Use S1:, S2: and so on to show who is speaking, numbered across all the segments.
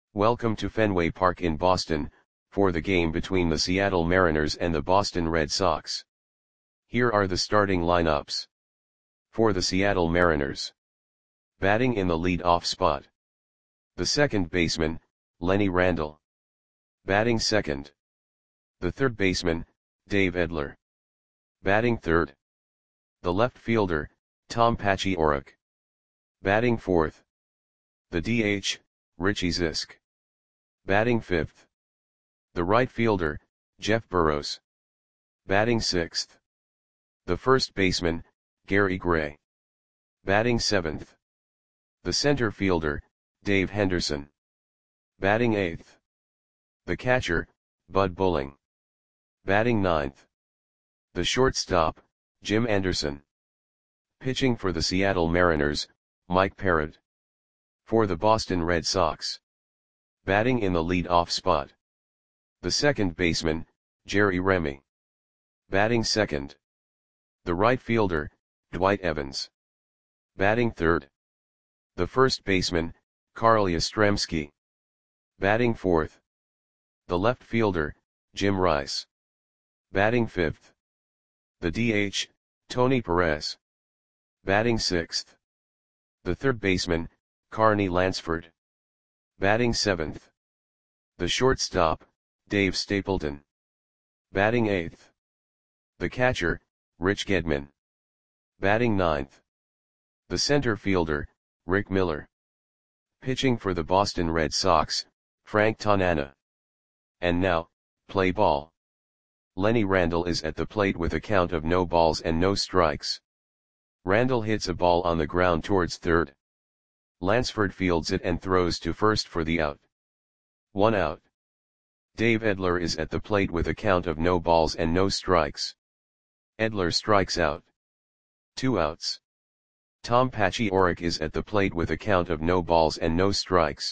S1: Welcome to Fenway Park in Boston, for the game between the Seattle Mariners and the Boston Red Sox. Here are the starting lineups. For the Seattle Mariners. Batting in the lead-off spot. The second baseman, Lenny Randle. Batting second. The third baseman, Dave Edler. Batting third. The left fielder, Tom Paciorek. Batting fourth. The DH, Richie Zisk. Batting fifth. The right fielder, Jeff Burroughs. Batting sixth. The first baseman, Gary Gray. Batting seventh. The center fielder, Dave Henderson. Batting eighth. The catcher, Bud Bulling. Batting ninth. The shortstop, Jim Anderson. Pitching for the Seattle Mariners, Mike Parrott. For the Boston Red Sox. Batting in the lead-off spot. The second baseman, Jerry Remy. Batting second. The right fielder, Dwight Evans. Batting third. The first baseman, Carl Yastrzemski. Batting fourth. The left fielder, Jim Rice. Batting fifth. The DH, Tony Perez. Batting sixth. The third baseman, Carney Lansford. Batting seventh. The shortstop, Dave Stapleton. Batting eighth. The catcher, Rich Gedman. Batting ninth. The center fielder, Rick Miller. Pitching for the Boston Red Sox, Frank Tanana. And now, play ball. Lenny Randle is at the plate with a count of no balls and no strikes. Randle hits a ball on the ground towards third. Lansford fields it and throws to first for the out. 1 out. Dave Edler is at the plate with a count of no balls and no strikes. Edler strikes out. 2 outs. Tom Paciorek is at the plate with a count of no balls and no strikes.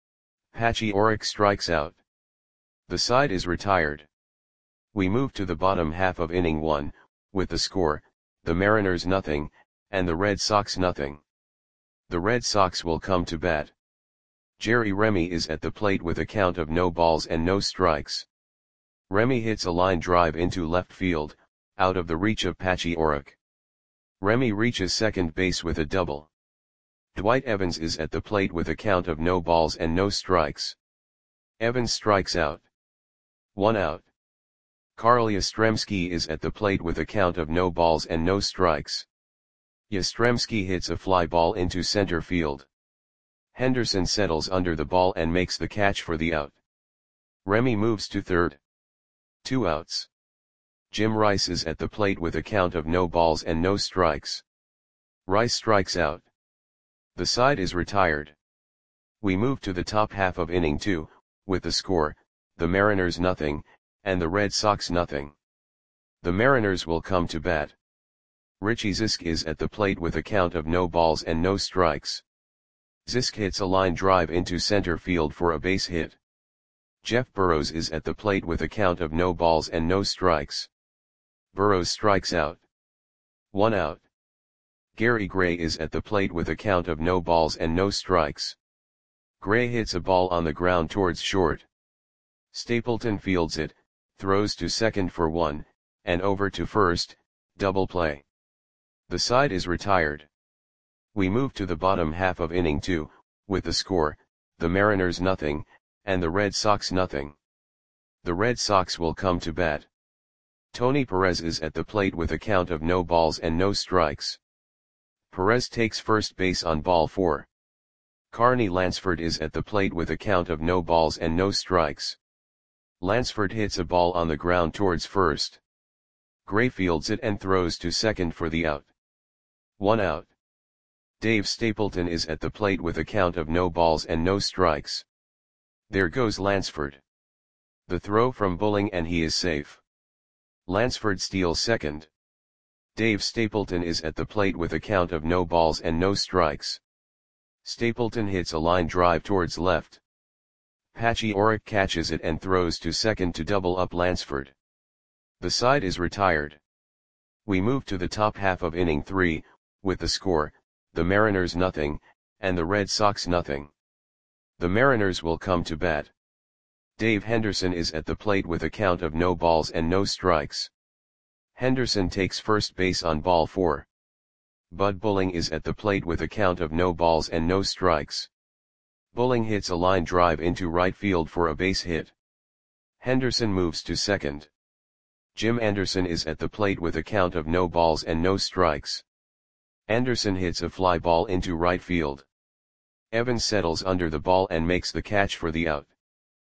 S1: Paciorek strikes out. The side is retired. We move to the bottom half of inning 1, with the score, the Mariners nothing, and the Red Sox nothing. The Red Sox will come to bat. Jerry Remy is at the plate with a count of no balls and no strikes. Remy hits a line drive into left field, out of the reach of Paciorek. Remy reaches second base with a double. Dwight Evans is at the plate with a count of no balls and no strikes. Evans strikes out. 1 out. Carl Yastrzemski is at the plate with a count of no balls and no strikes. Yastrzemski hits a fly ball into center field. Henderson settles under the ball and makes the catch for the out. Remy moves to third. 2 outs. Jim Rice is at the plate with a count of no balls and no strikes. Rice strikes out. The side is retired. We move to the top half of inning 2, with the score, the Mariners nothing, and the Red Sox nothing. The Mariners will come to bat. Richie Zisk is at the plate with a count of no balls and no strikes. Zisk hits a line drive into center field for a base hit. Jeff Burroughs is at the plate with a count of no balls and no strikes. Burroughs strikes out. 1 out. Gary Gray is at the plate with a count of no balls and no strikes. Gray hits a ball on the ground towards short. Stapleton fields it, throws to second for 1, and over to first, double play. The side is retired. We move to the bottom half of inning 2, with the score, the Mariners nothing, and the Red Sox nothing. The Red Sox will come to bat. Tony Perez is at the plate with a count of no balls and no strikes. Perez takes first base on ball 4. Carney Lansford is at the plate with a count of no balls and no strikes. Lansford hits a ball on the ground towards first. Gray fields it and throws to second for the out. 1 out. Dave Stapleton is at the plate with a count of no balls and no strikes. There goes Lansford. The throw from Bulling and he is safe. Lansford steals second. Dave Stapleton is at the plate with a count of no balls and no strikes. Stapleton hits a line drive towards left. Paciorek catches it and throws to second to double up Lansford. The side is retired. We move to the top half of inning 3, with the score, the Mariners nothing, and the Red Sox nothing. The Mariners will come to bat. Dave Henderson is at the plate with a count of no balls and no strikes. Henderson takes first base on ball 4. Bud Bulling is at the plate with a count of no balls and no strikes. Bulling hits a line drive into right field for a base hit. Henderson moves to second. Jim Anderson is at the plate with a count of no balls and no strikes. Anderson hits a fly ball into right field. Evans settles under the ball and makes the catch for the out.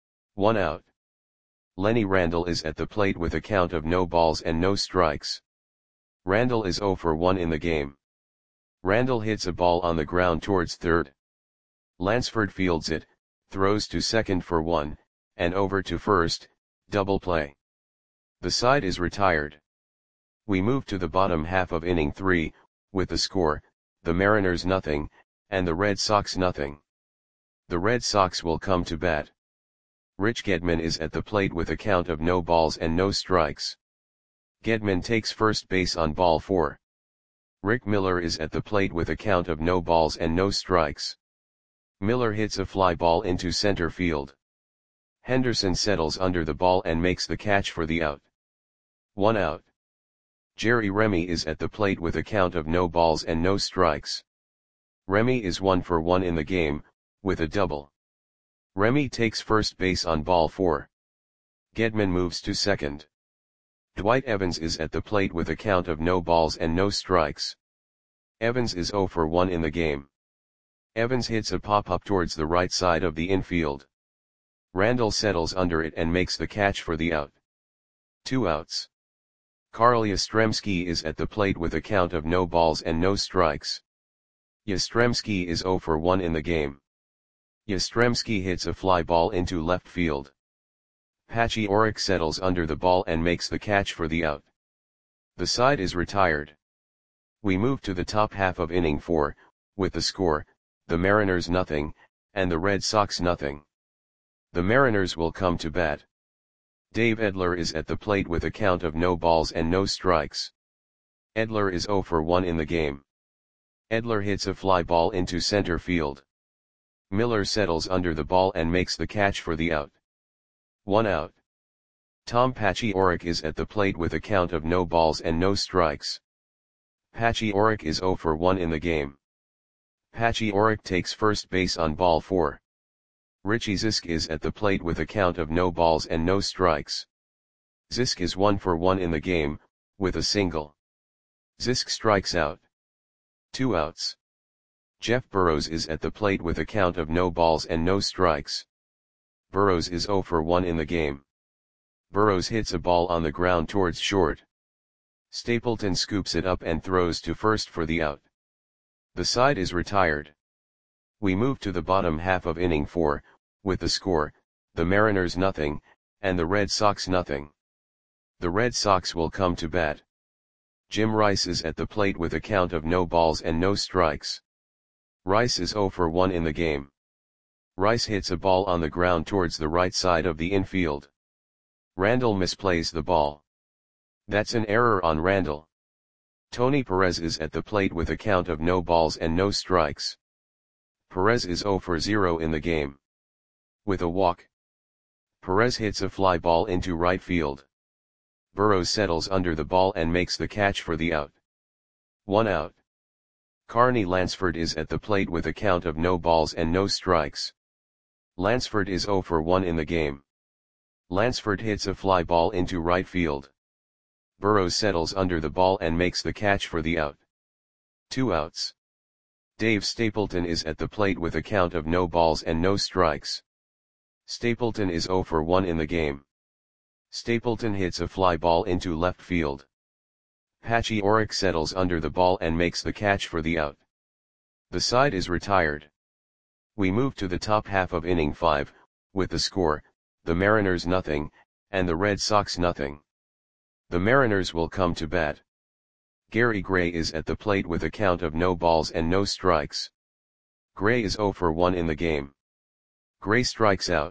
S1: 1 out. Lenny Randle is at the plate with a count of no balls and no strikes. Randle is 0 for 1 in the game. Randle hits a ball on the ground towards third. Lansford fields it, throws to second for 1, and over to first, double play. The side is retired. We move to the bottom half of inning 3, with the score, the Mariners nothing, and the Red Sox nothing. The Red Sox will come to bat. Rich Gedman is at the plate with a count of no balls and no strikes. Gedman takes first base on ball 4. Rick Miller is at the plate with a count of no balls and no strikes. Miller hits a fly ball into center field. Henderson settles under the ball and makes the catch for the out. 1 out. Jerry Remy is at the plate with a count of no balls and no strikes. Remy is 1 for 1 in the game, with a double. Remy takes first base on ball 4. Gedman moves to second. Dwight Evans is at the plate with a count of no balls and no strikes. Evans is 0 for 1 in the game. Evans hits a pop-up towards the right side of the infield. Randle settles under it and makes the catch for the out. 2 outs. Carl Yastrzemski is at the plate with a count of no balls and no strikes. Yastrzemski is 0 for 1 in the game. Yastrzemski hits a fly ball into left field. Patchy Orrick settles under the ball and makes the catch for the out. The side is retired. We move to the top half of inning 4, with the score, the Mariners nothing, and the Red Sox nothing. The Mariners will come to bat. Dave Edler is at the plate with a count of no balls and no strikes. Edler is 0 for 1 in the game. Edler hits a fly ball into center field. Miller settles under the ball and makes the catch for the out. 1 out. Tom Patchy Orrick is at the plate with a count of no balls and no strikes. Patchy Orrick is 0 for 1 in the game. Patchy Orrick takes first base on ball 4. Richie Zisk is at the plate with a count of no balls and no strikes. Zisk is 1 for 1 in the game, with a single. Zisk strikes out. 2 outs. Jeff Burrows is at the plate with a count of no balls and no strikes. Burrows is 0 for 1 in the game. Burrows hits a ball on the ground towards short. Stapleton scoops it up and throws to first for the out. The side is retired. We move to the bottom half of inning 4, with the score, the Mariners nothing, and the Red Sox nothing. The Red Sox will come to bat. Jim Rice is at the plate with a count of no balls and no strikes. Rice is 0 for 1 in the game. Rice hits a ball on the ground towards the right side of the infield. Randle misplays the ball. That's an error on Randle. Tony Perez is at the plate with a count of no balls and no strikes. Perez is 0 for 0 in the game. With a walk. Perez hits a fly ball into right field. Burrows settles under the ball and makes the catch for the out. 1 out. Carney Lansford is at the plate with a count of no balls and no strikes. Lansford is 0 for 1 in the game. Lansford hits a fly ball into right field. Burrows settles under the ball and makes the catch for the out. 2 outs. Dave Stapleton is at the plate with a count of no balls and no strikes. Stapleton is 0 for 1 in the game. Stapleton hits a fly ball into left field. Patchy Orrick settles under the ball and makes the catch for the out. The side is retired. We move to the top half of inning 5, with the score, the Mariners nothing, and the Red Sox nothing. The Mariners will come to bat. Gary Gray is at the plate with a count of no balls and no strikes. Gray is 0 for 1 in the game. Gray strikes out.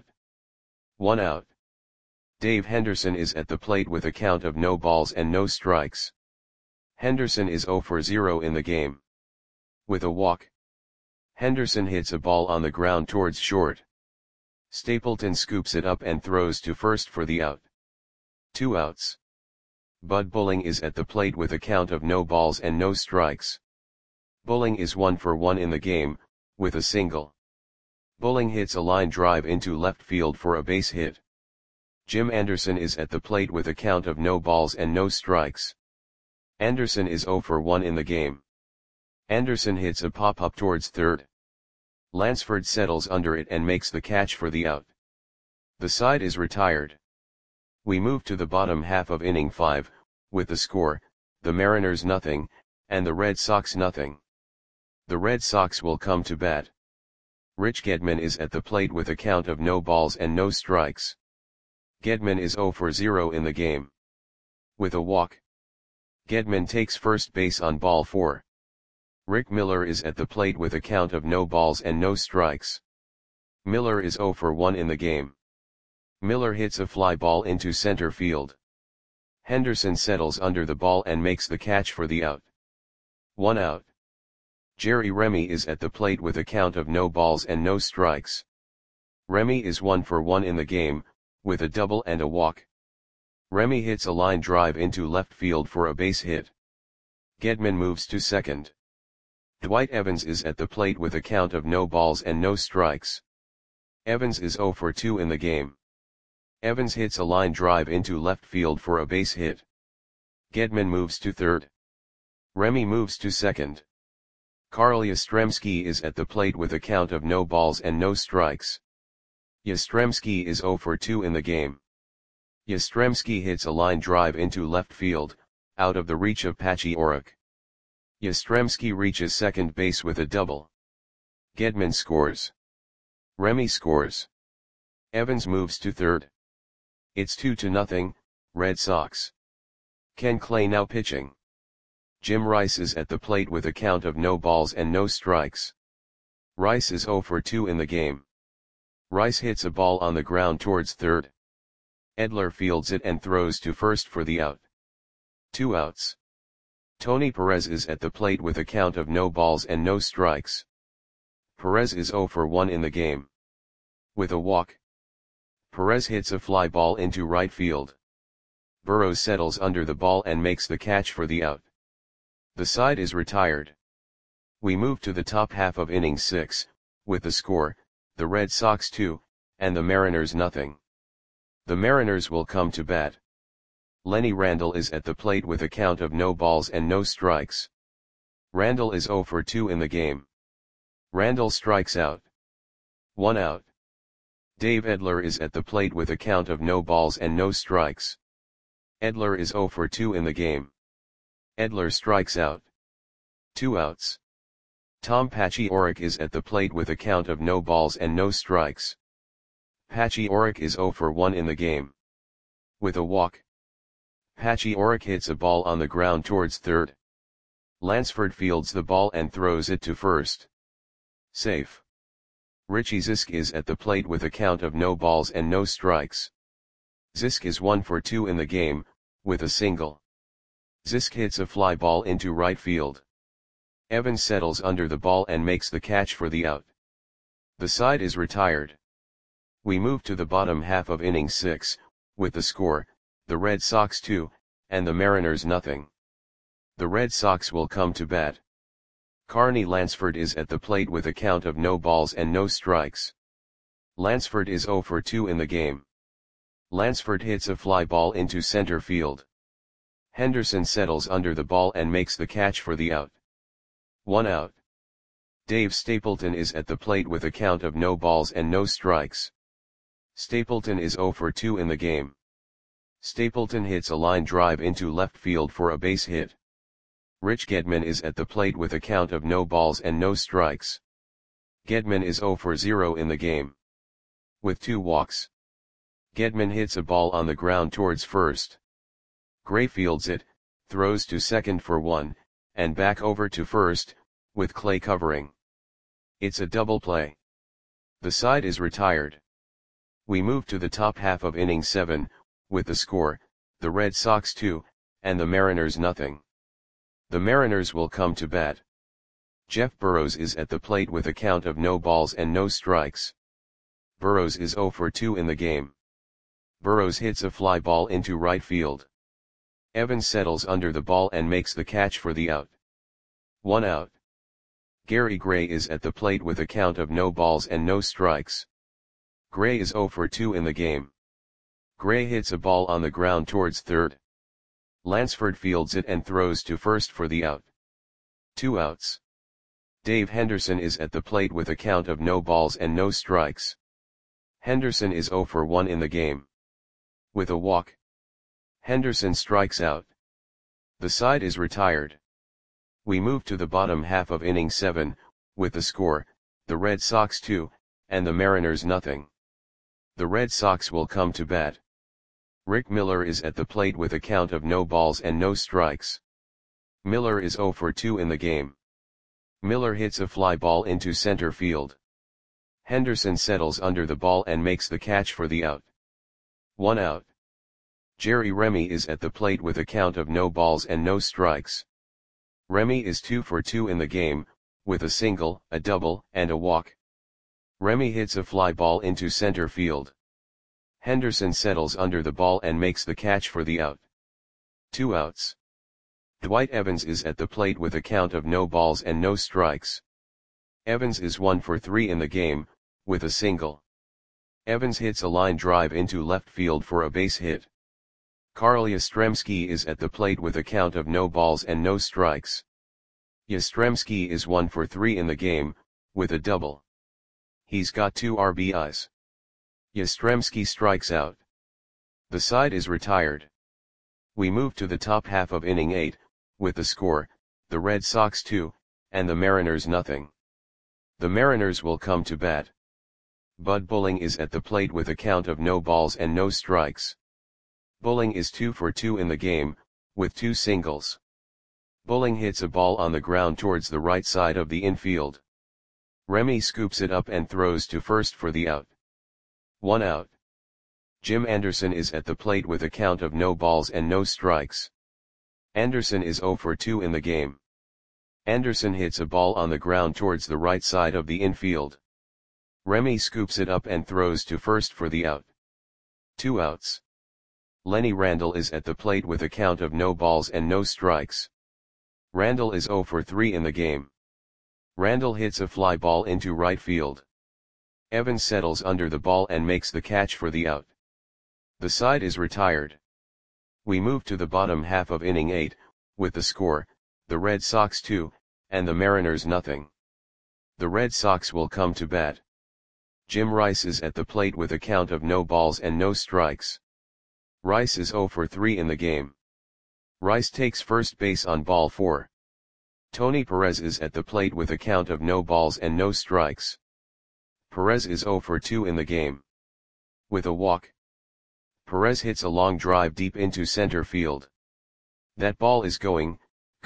S1: 1 out. Dave Henderson is at the plate with a count of no balls and no strikes. Henderson is 0 for 0 in the game. With a walk. Henderson hits a ball on the ground towards short. Stapleton scoops it up and throws to first for the out. 2 outs. Bud Bulling is at the plate with a count of no balls and no strikes. Bulling is 1 for 1 in the game, with a single. Bulling hits a line drive into left field for a base hit. Jim Anderson is at the plate with a count of no balls and no strikes. Anderson is 0 for 1 in the game. Anderson hits a pop-up towards third. Lansford settles under it and makes the catch for the out. The side is retired. We move to the bottom half of inning 5, with the score, the Mariners nothing, and the Red Sox nothing. The Red Sox will come to bat. Rich Gedman is at the plate with a count of no balls and no strikes. Gedman is 0 for 0 in the game. With a walk. Gedman takes first base on ball 4. Rick Miller is at the plate with a count of no balls and no strikes. Miller is 0 for 1 in the game. Miller hits a fly ball into center field. Henderson settles under the ball and makes the catch for the out. 1 out. Jerry Remy is at the plate with a count of no balls and no strikes. Remy is 1 for 1 in the game, with a double and a walk. Remy hits a line drive into left field for a base hit. Gedman moves to second. Dwight Evans is at the plate with a count of no balls and no strikes. Evans is 0 for 2 in the game. Evans hits a line drive into left field for a base hit. Gedman moves to third. Remy moves to second. Carl Yastrzemski is at the plate with a count of no balls and no strikes. Yastrzemski is 0 for 2 in the game. Yastrzemski hits a line drive into left field, out of the reach of Patchy Orrick. Yastrzemski reaches second base with a double. Gedman scores. Remy scores. Evans moves to third. It's 2-0, Red Sox. Ken Clay now pitching. Jim Rice is at the plate with a count of no balls and no strikes. Rice is 0 for 2 in the game. Rice hits a ball on the ground towards third. Edler fields it and throws to first for the out. 2 outs. Tony Perez is at the plate with a count of no balls and no strikes. Perez is 0 for 1 in the game. With a walk. Perez hits a fly ball into right field. Burrows settles under the ball and makes the catch for the out. The side is retired. We move to the top half of inning 6, with the score, the Red Sox 2, and the Mariners nothing. The Mariners will come to bat. Lenny Randle is at the plate with a count of no balls and no strikes. Randle is 0 for 2 in the game. Randle strikes out. 1 out. Dave Edler is at the plate with a count of no balls and no strikes. Edler is 0 for 2 in the game. Edler strikes out. 2 outs. Tom Patchy Orrick is at the plate with a count of no balls and no strikes. Patchy Orrick is 0 for 1 in the game. With a walk. Patchy Orrick hits a ball on the ground towards third. Lansford fields the ball and throws it to first. Safe. Richie Zisk is at the plate with a count of no balls and no strikes. Zisk is 1 for 2 in the game, with a single. Zisk hits a fly ball into right field. Evans settles under the ball and makes the catch for the out. The side is retired. We move to the bottom half of inning 6, with the score, the Red Sox 2, and the Mariners nothing. The Red Sox will come to bat. Carney Lansford is at the plate with a count of no balls and no strikes. Lansford is 0 for 2 in the game. Lansford hits a fly ball into center field. Henderson settles under the ball and makes the catch for the out. 1 out. Dave Stapleton is at the plate with a count of no balls and no strikes. Stapleton is 0 for 2 in the game. Stapleton hits a line drive into left field for a base hit. Rich Gedman is at the plate with a count of no balls and no strikes. Gedman is 0 for 0 in the game. With 2 walks. Gedman hits a ball on the ground towards first. Gray fields it, throws to second for 1, and back over to first, with Clay covering. It's a double play. The side is retired. We move to the top half of inning 7, with the score, the Red Sox 2, and the Mariners nothing. The Mariners will come to bat. Jeff Burrows is at the plate with a count of no balls and no strikes. Burrows is 0 for 2 in the game. Burrows hits a fly ball into right field. Evans settles under the ball and makes the catch for the out. 1 out. Gary Gray is at the plate with a count of no balls and no strikes. Gray is 0 for 2 in the game. Gray hits a ball on the ground towards third. Lansford fields it and throws to first for the out. 2 outs. Dave Henderson is at the plate with a count of no balls and no strikes. Henderson is 0 for 1 in the game. With a walk, Henderson strikes out. The side is retired. We move to the bottom half of inning 7, with the score, the Red Sox 2, and the Mariners nothing. The Red Sox will come to bat. Rick Miller is at the plate with a count of no balls and no strikes. Miller is 0 for 2 in the game. Miller hits a fly ball into center field. Henderson settles under the ball and makes the catch for the out. 1 out. Jerry Remy is at the plate with a count of no balls and no strikes. Remy is 2 for 2 in the game, with a single, a double, and a walk. Remy hits a fly ball into center field. Henderson settles under the ball and makes the catch for the out. 2 outs. Dwight Evans is at the plate with a count of no balls and no strikes. Evans is 1 for 3 in the game, with a single. Evans hits a line drive into left field for a base hit. Carl Yastrzemski is at the plate with a count of no balls and no strikes. Yastrzemski is 1 for 3 in the game, with a double. He's got 2 RBIs. Yastrzemski strikes out. The side is retired. We move to the top half of inning 8, with the score, the Red Sox 2, and the Mariners nothing. The Mariners will come to bat. Bud Bulling is at the plate with a count of no balls and no strikes. Bulling is 2 for 2 in the game, with 2 singles. Bulling hits a ball on the ground towards the right side of the infield. Remy scoops it up and throws to first for the out. 1 out. Jim Anderson is at the plate with a count of no balls and no strikes. Anderson is 0 for 2 in the game. Anderson hits a ball on the ground towards the right side of the infield. Remy scoops it up and throws to first for the out. 2 outs. Lenny Randle is at the plate with a count of no balls and no strikes. Randle is 0 for 3 in the game. Randle hits a fly ball into right field. Evans settles under the ball and makes the catch for the out. The side is retired. We move to the bottom half of inning 8, with the score, the Red Sox 2, and the Mariners nothing. The Red Sox will come to bat. Jim Rice is at the plate with a count of no balls and no strikes. Rice is 0 for 3 in the game. Rice takes first base on ball 4. Tony Perez is at the plate with a count of no balls and no strikes. Perez is 0 for 2 in the game. With a walk, Perez hits a long drive deep into center field. That ball is gone.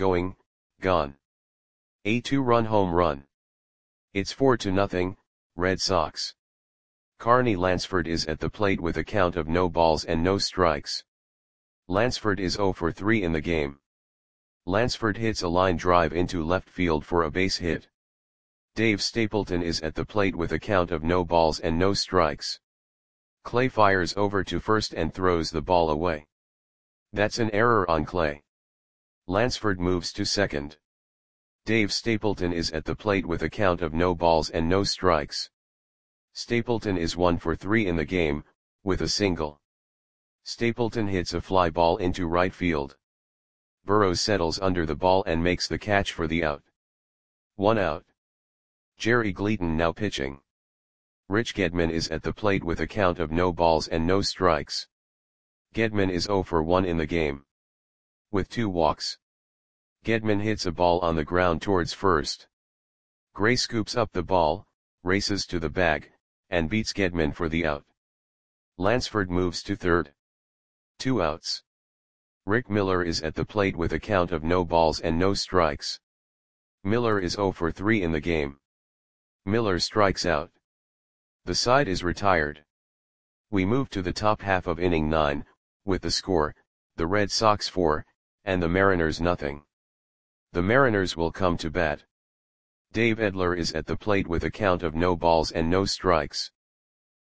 S1: A 2-run home run. It's 4-0, Red Sox. Carney Lansford is at the plate with a count of no balls and no strikes. Lansford is 0 for 3 in the game. Lansford hits a line drive into left field for a base hit. Dave Stapleton is at the plate with a count of no balls and no strikes. Clay fires over to first and throws the ball away. That's an error on Clay. Lansford moves to second. Dave Stapleton is at the plate with a count of no balls and no strikes. Stapleton is 1 for 3 in the game, with a single. Stapleton hits a fly ball into right field. Burrows settles under the ball and makes the catch for the out. 1 out. Jerry Gleaton now pitching. Rich Gedman is at the plate with a count of no balls and no strikes. Gedman is 0 for 1 in the game. With 2 walks. Gedman hits a ball on the ground towards first. Gray scoops up the ball, races to the bag, and beats Gedman for the out. Lansford moves to third. 2 outs. Rick Miller is at the plate with a count of no balls and no strikes. Miller is 0 for 3 in the game. Miller strikes out. The side is retired. We move to the top half of inning 9, with the score, the Red Sox 4, and the Mariners nothing. The Mariners will come to bat. Dave Edler is at the plate with a count of no balls and no strikes.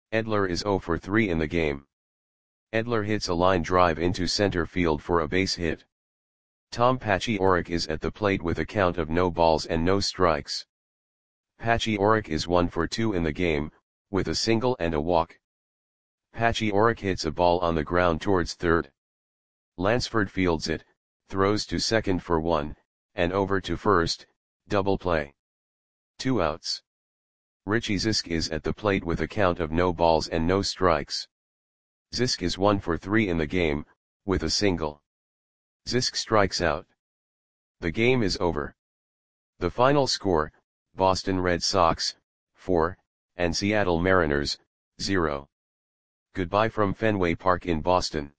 S1: Edler is 0 for 3 in the game. Edler hits a line drive into center field for a base hit. Tom Pachiorek is at the plate with a count of no balls and no strikes. Pachiorek is 1 for 2 in the game, with a single and a walk. Pachiorek hits a ball on the ground towards third. Lansford fields it, throws to second for 1, and over to first, double play. 2 outs. Richie Zisk is at the plate with a count of no balls and no strikes. Zisk is 1 for 3 in the game, with a single. Zisk strikes out. The game is over. The final score, Boston Red Sox, 4, and Seattle Mariners, 0. Goodbye from Fenway Park in Boston.